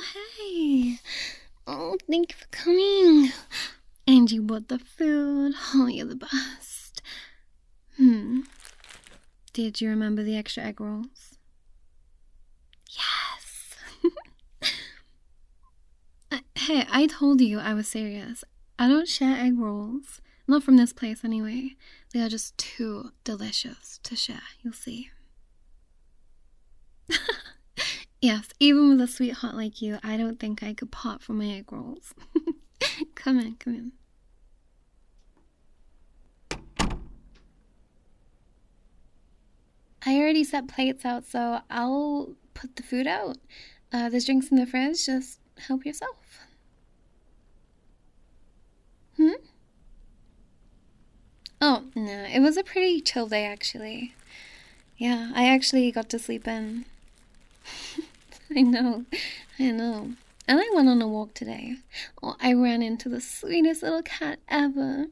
hey. Oh, thank you for coming. And you bought the food. Oh, you're the best. Did you remember the extra egg rolls? Yes. Hey, I told you I was serious. I don't share egg rolls. Not from this place, anyway. They are just too delicious to share, you'll see. Yes, even with a sweetheart like you, I don't think I could part from my egg rolls. Come in, come in. I already set plates out, so I'll put the food out. There's drinks in the fridge, just help yourself. Oh, no, it was a pretty chill day, actually. Yeah, I actually got to sleep in. I know. And I went on a walk today. Oh, I ran into the sweetest little cat ever.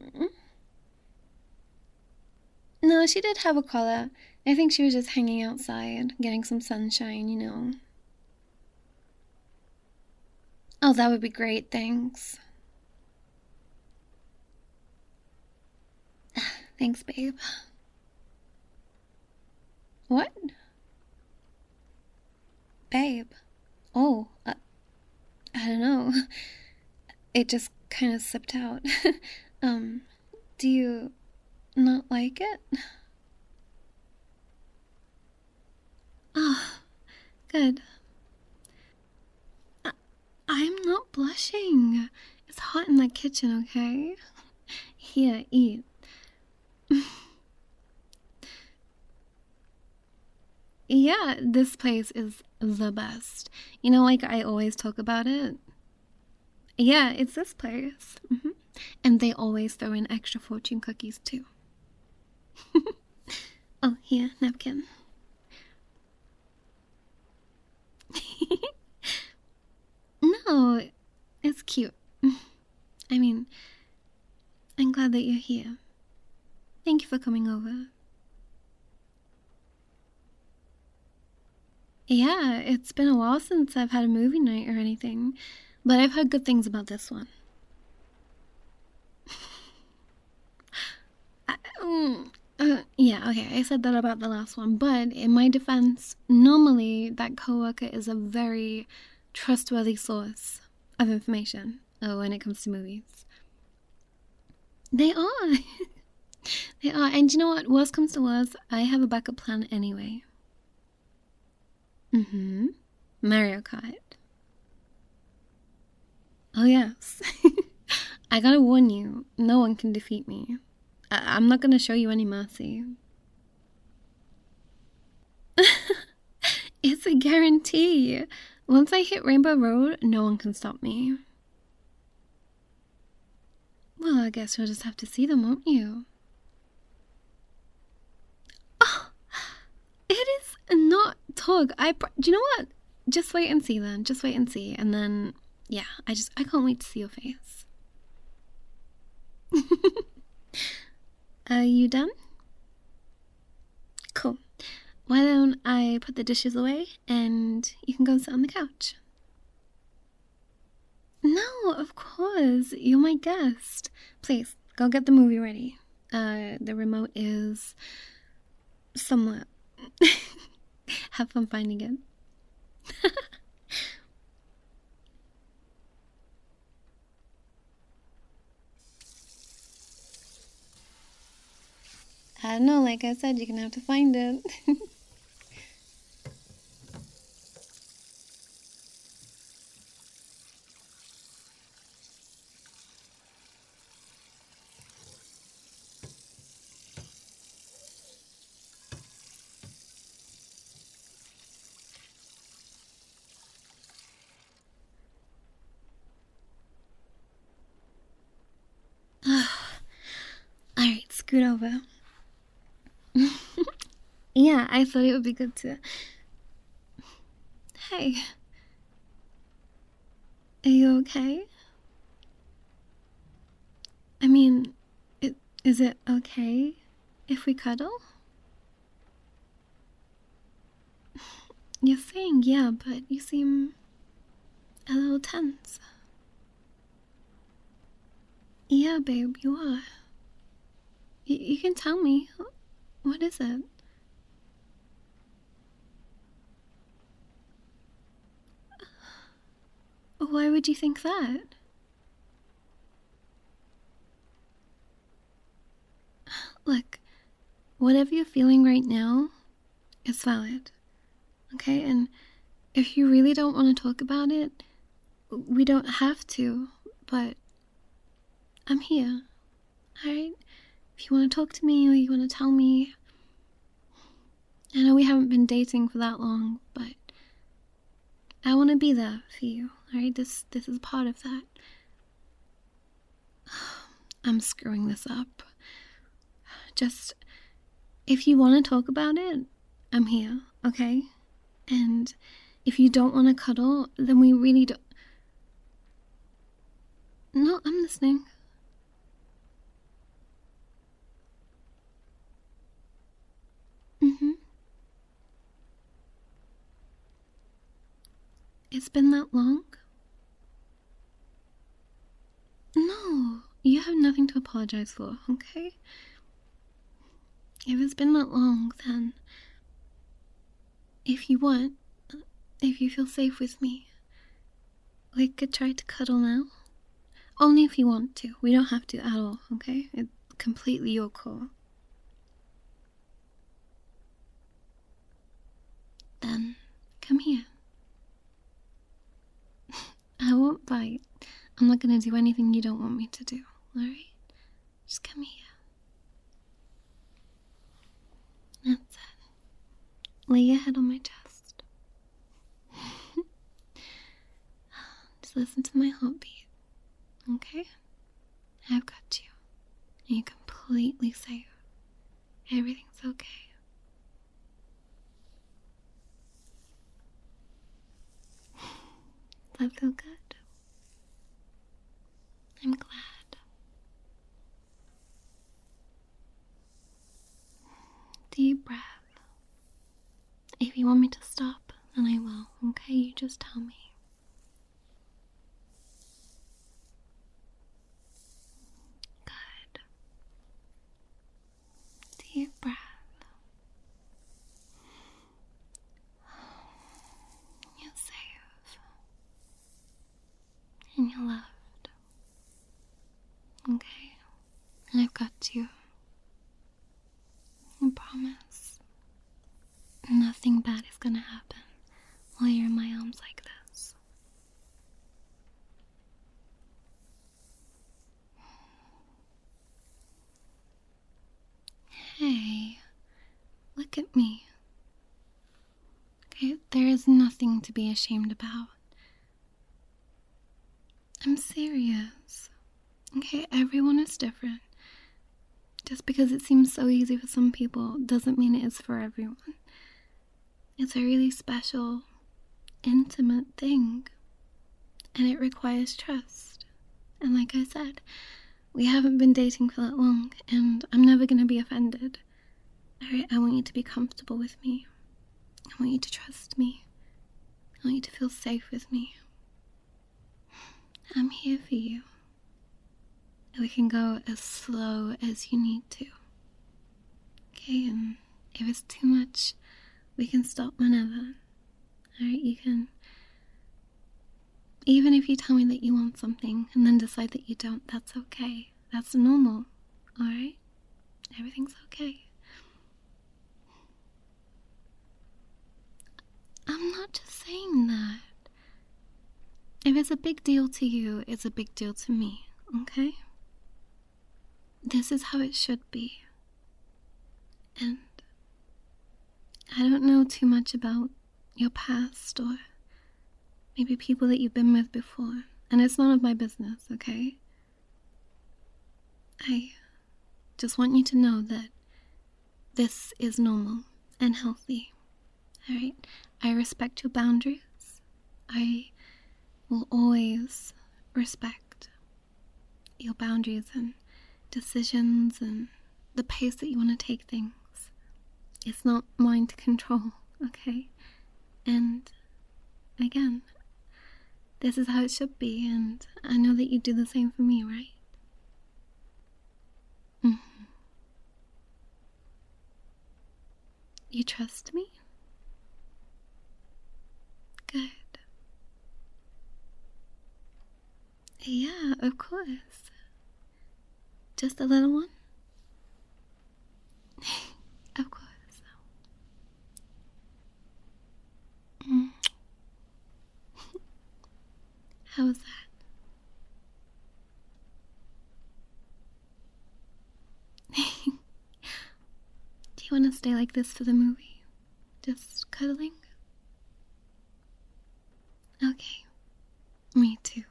No, she did have a collar. I think she was just hanging outside, getting some sunshine. Oh, that would be great, thanks. Thanks, babe. What? Babe? Oh, I don't know. It just kind of slipped out. Do you not like it? Oh, good. I'm not blushing. It's hot in the kitchen, okay? Here, eat. Yeah, this place is the best. Like I always talk about it. Yeah, it's this place. And they always throw in extra fortune cookies, too. Oh, here, napkin. No, it's cute. I mean, I'm glad that you're here. Thank you for coming over. Yeah, it's been a while since I've had a movie night or anything, but I've heard good things about this one. Yeah, okay, I said that about the last one, but in my defense, normally that coworker is a very trustworthy source of information when it comes to movies. They are. They are, and you know what? Worst comes to worst, I have a backup plan anyway. Mario Kart. Oh, yes. I gotta warn you, no one can defeat me. I'm not gonna show you any mercy. It's a guarantee. Once I hit Rainbow Road, no one can stop me. Well, I guess you'll just have to see them, won't you? Oh, it is not Tog. Do you know what? Just wait and see then. Just wait and see. And then, yeah, I can't wait to see your face. Are you done? Cool. Why don't I put the dishes away and you can go sit on the couch? No, of course. You're my guest. Please, go get the movie ready. The remote is somewhere. Have fun finding it. I don't know, like I said, you're gonna have to find it. Alright, scoot over. Yeah, I thought it would be good to... Hey. Are you okay? I mean, is it okay if we cuddle? You're saying yeah, but you seem a little tense. Yeah, babe, you are. You can tell me. What is it? Why would you think that? Look, whatever you're feeling right now is valid, okay? And if you really don't want to talk about it, we don't have to, but I'm here, alright? If you want to talk to me or you want to tell me, I know we haven't been dating for that long, but I want to be there for you, alright? This is part of that. I'm screwing this up. Just, if you want to talk about it, I'm here, okay? And if you don't want to cuddle, then we really don't... No, I'm listening. It's been that long? No, you have nothing to apologize for, okay? If it's been that long, then if you want, if you feel safe with me, we could try to cuddle now. Only if you want to. We don't have to at all, okay? It's completely your call. Then, come here. I won't bite. I'm not gonna do anything you don't want me to do, alright? Just come here. That's it. Lay your head on my chest. Just listen to my heartbeat, okay? I've got you. And you're completely safe. Everything's okay. Does that feel good? I'm glad. Deep breath. If you want me to stop, then I will, okay? You just tell me. Good. Deep breath. You're safe. And you're loved. Okay? And I've got you. I promise. Nothing bad is gonna happen while you're in my arms like this. Hey, look at me. Okay, there is nothing to be ashamed about. I'm serious. Okay, everyone is different. Just because it seems so easy for some people doesn't mean it is for everyone. It's a really special, intimate thing. And it requires trust. And like I said, we haven't been dating for that long, and I'm never gonna be offended. Alright, I want you to be comfortable with me. I want you to trust me. I want you to feel safe with me. I'm here for you. We can go as slow as you need to. Okay, and if it's too much, we can stop whenever. Alright, you can... Even if you tell me that you want something and then decide that you don't, that's okay. That's normal, alright? Everything's okay. I'm not just saying that. If it's a big deal to you, it's a big deal to me, okay? This is how it should be. And I don't know too much about your past or maybe people that you've been with before. And it's none of my business, okay? I just want you to know that this is normal and healthy, alright? I respect your boundaries. I will always respect your boundaries and decisions and the pace that you want to take things. It's not mine to control, okay? And again, This is how it should be, and I know that you do the same for me, right? Mm-hmm. You trust me? Good. Yeah, of course. Just a little one? Of course. Mm. How was that? Do you want to stay like this for the movie? Just cuddling? Okay. Me too.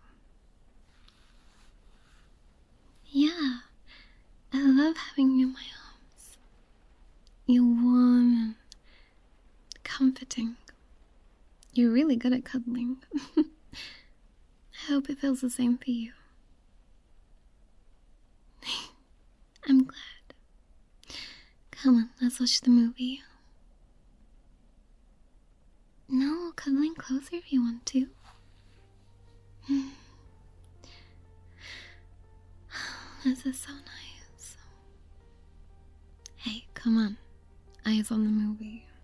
Yeah. I love having you in my arms. You're warm and comforting. You're really good at cuddling. I hope it feels the same for you. I'm glad. Come on, let's watch the movie. No, cuddling closer if you want to. This is so nice. Hey, come on. Eyes on the movie.